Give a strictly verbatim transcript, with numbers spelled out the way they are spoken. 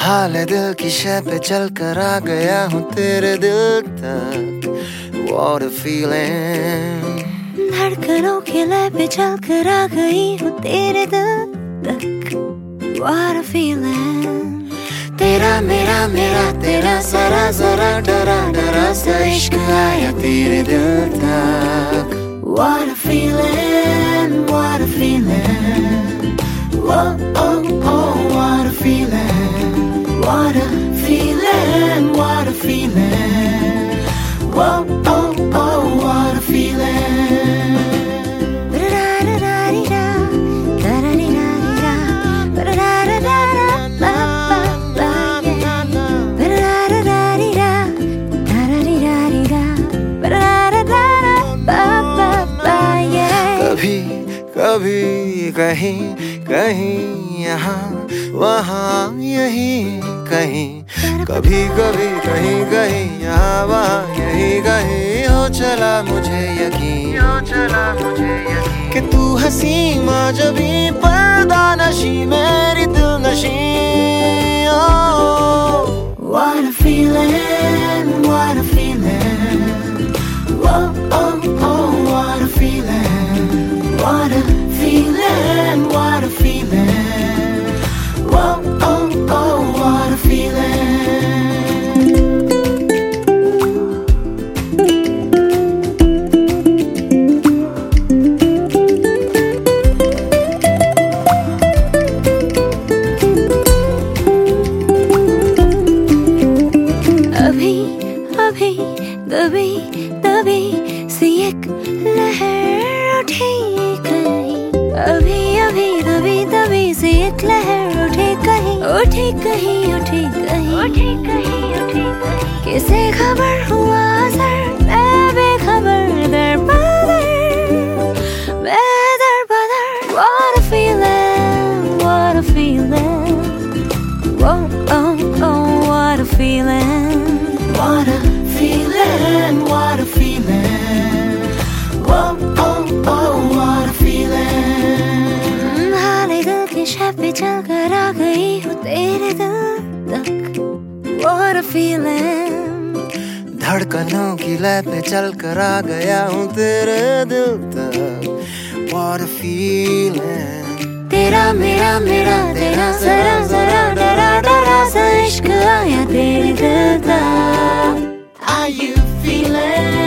हाल दिल की शय पे चल कर आ गया हूँ तेरे दिल तक। What a feeling। धड़कनों के लय पे चल कर आ गई हूँ तेरे दिल तक। What a feeling। तेरा मेरा मेरा तेरा जरा जरा डरा डरा सा इश्क आया तेरे दिल तक। What a feeling, what a feeling। Oh oh oh what a feeling। What a feeling, what a feeling। Oh oh oh what a feeling। कभी कभी कहीं कहीं यहाँ वहाँ यहीं कहीं, कभी कभी कहीं कहीं यहाँ वहाँ यहीं कहीं हो चला मुझे यकीन, हो चला मुझे यकीन कि तू हंसी माँ जबी पर्दा नशी मेरी दिल नशी। What a feeling, what a feeling। Oh oh oh what a feeling। What a feeling, what a feeling। Oh oh oh what a feeling। अभी अभी दबी दबी सी एक लहर उठी कहीं। अभी अभी दबी दबी सी एक लहर उठी कहीं, उठी कहीं उठी कहीं, उठी कहीं उठी कहीं। किसे खबर हुआ असर मैं बेखबर दर बदर, मैं दर बदर। What a feeling, what a feeling। Whoa, oh, oh, what a feeling। What a feeling, what a feeling। Oh oh oh what a feeling। हाले दिल की शय पे चल कर आ गई हूँ तेरे दिल तक। What a feeling। धड़कनों की लय पे चल कर आ गया हूँ तेरे दिल तक। What a feeling। तेरा मेरा मेरा तेरा जरा जरा डरा डरा सा इश्क आया तेरे दिल तक। Are you feeling